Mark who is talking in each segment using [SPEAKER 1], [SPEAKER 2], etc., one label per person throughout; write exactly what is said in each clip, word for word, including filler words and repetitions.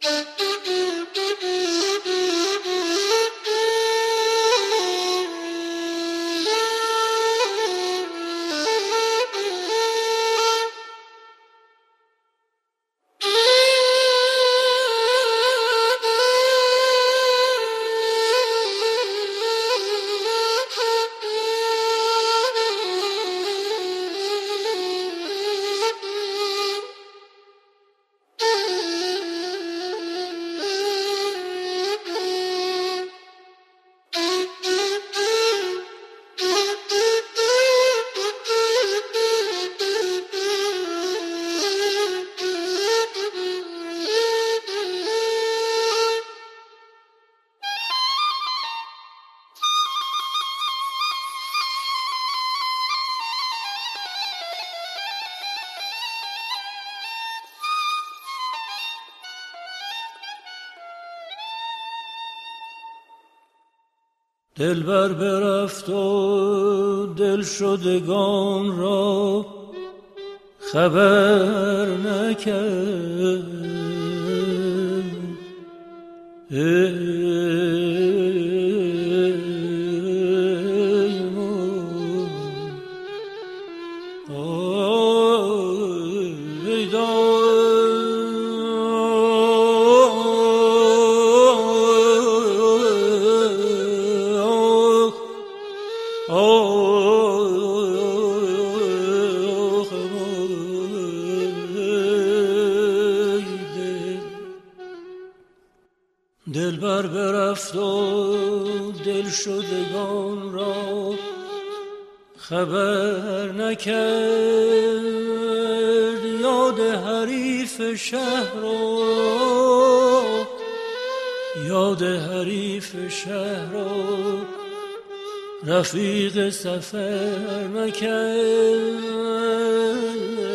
[SPEAKER 1] دلبر برفت و دل شدگان را خبر نکرد. دلبر برفت و دل شدگان را خبر نکرد. یاد حریف شهر رو یاد حریف شهر رو رفیق سفر نکرد.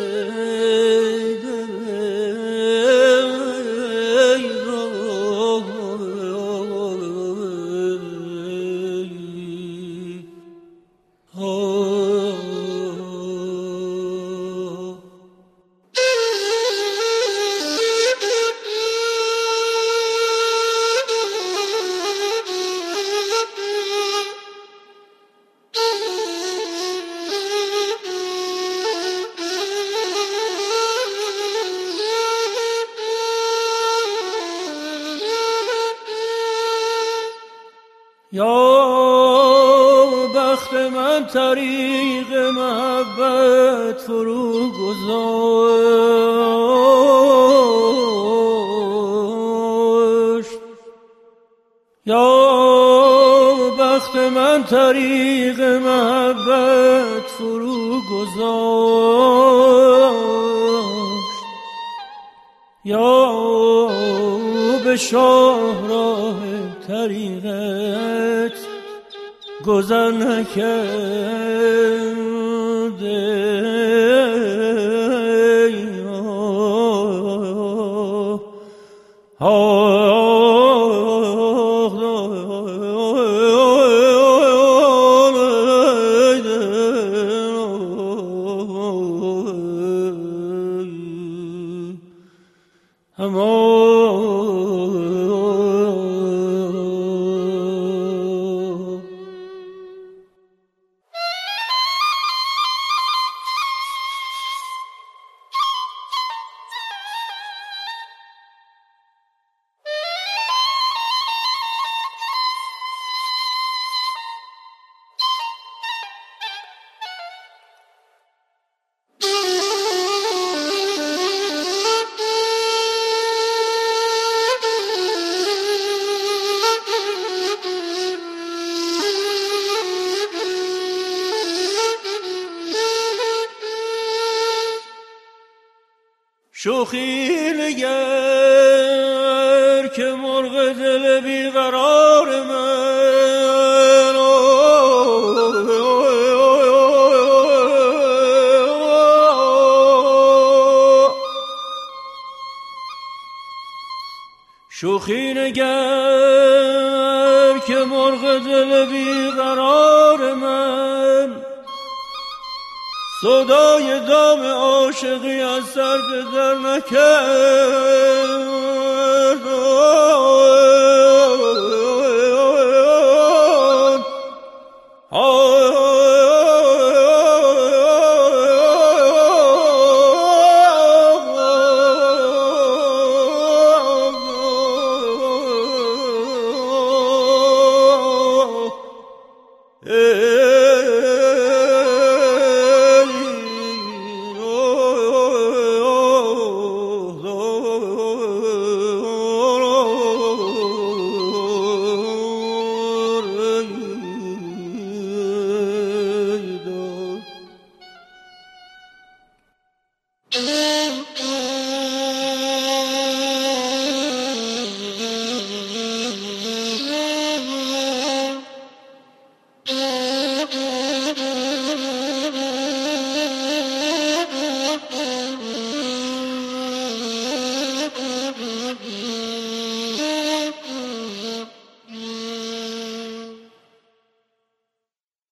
[SPEAKER 1] یا بخت من طریق محبت فرو گذاشت. یا بخت من طریق محبت فرو گذاشت. یا به شاهراه طریقت گذر نکرده. شوخی نگر که مرغ دل بیقرار من شوخی نگر که مرغ دل بیقرار من صدای دام عاشقی از سر به در نکرد.